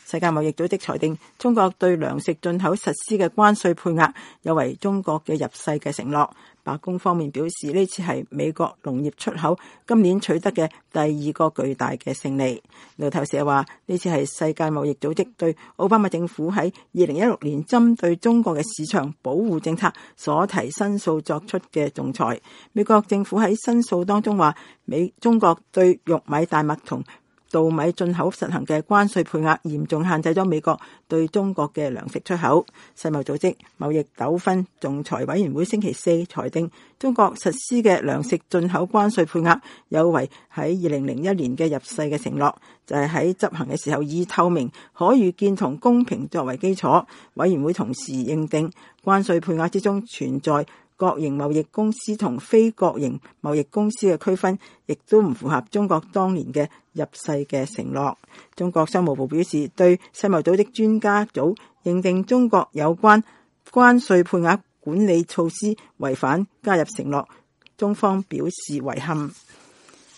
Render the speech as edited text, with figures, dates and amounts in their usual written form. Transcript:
世界貿易組織裁定中國對糧食進口實施嘅關稅配額有違中國嘅入世嘅承諾。白宮方面表示，呢次係美國農業出口今年取得嘅第二個巨大嘅勝利。路透社話，呢次係世界貿易組織對奧巴馬政府喺2016年針對中國嘅市場保護政策所提申訴作出嘅仲裁。美國政府喺申訴當中話，中國對玉米、大麥同稻米進口實行嘅關稅配額嚴重限制咗美國對中國嘅糧食出口。世貿組織貿易糾紛仲裁委員會星期四裁定，中國實施嘅糧食進口關稅配額有違喺2001年嘅入世嘅承諾，就係喺執行嘅時候以透明、可預見同公平作為基礎。委員會同時認定，關稅配額之中存在國營貿易公司同非國營貿易公司嘅區分，亦都唔符合中國當年嘅入世嘅承諾。中國商務部表示，對世貿組織專家組認定中國有關關稅配額管理措施違反加入承諾，中方表示遺憾。